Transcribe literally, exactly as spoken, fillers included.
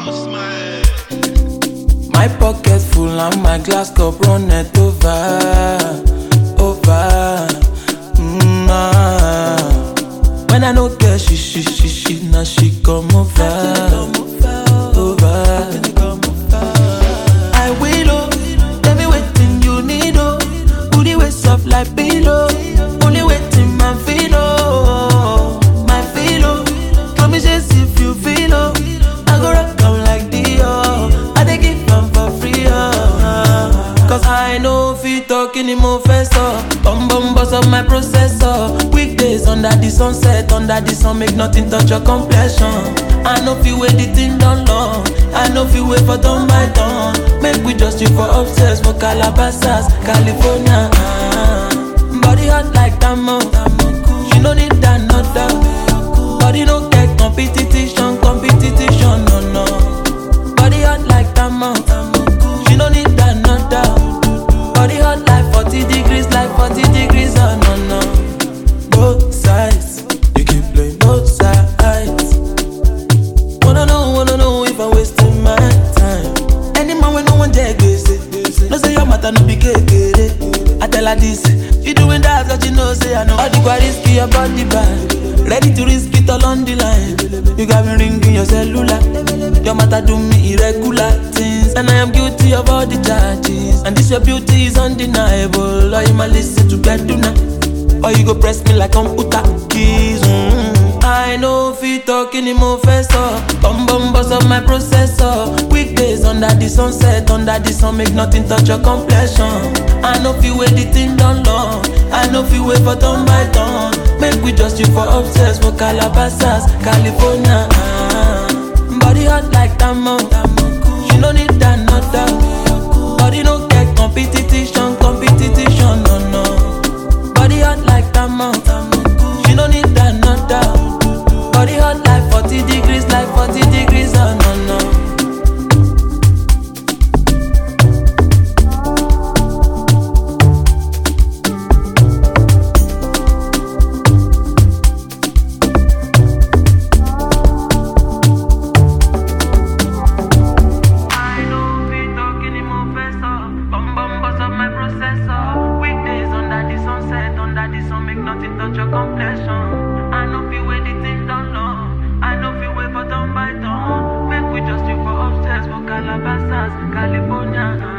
My pocket full and my glass cup runneth over, over. Mm, ah. When I no get she, she, she, she, now she come over, over. I will, oh, tell me waiting you need, oh. Booty way soft like pillow, only waiting my feel, oh, my feel, oh. Promise yes if you feel, oh, I go rock out like Dio. I dey give them for free, oh. Cause I know if you talk anymore first, oh. Bum bum boss of my processor. Weekdays under the sunset, under the sun make nothing touch your complexion. I know if you wait the thing done long, I know if you wait for turn by turn. Make we just you for upstairs for Calabasas, California. Ah. Body hot like Tamo, she no need another. Body no get competition, competition, no no. Body hot like Tamo, she no need another. Body hot like forty degrees, like forty degrees, oh no no. Both sides, you keep playing both sides. Wanna know, wanna know if I'm wasting my time. Any man when no one take this, no say your matter no be kekere. I tell her this, she doing that, but you know say I know. All the quite risky your body bad, ready to risk it all on the line. You got me ringing your cellular, your matter do me irregular things, and I am guilty of all the charges. And this your beauty is undeniable. Or you might listen to get to now, or you go press me like computer keys. Mm-hmm. I know if you talk anymore first, oh. Bum bum boss of my processor. Weekdays under the sunset, under the sun make nothing touch your complexion. I know if you wait the thing done long, I know if you wait for turn by turn. Make we just you for upstairs for Calabasas, California. Ah. Body hot like Tamo, she no need another. Body no get competition, competition, no no. Body hot like Tamo, she no need another. Body hot like forty degrees, like forty degrees, oh no no. Nothing touch your complexion. I know if you wait the thing done long, I know if you wait for turn by turn. Make we just you for upstairs for Calabasas, California.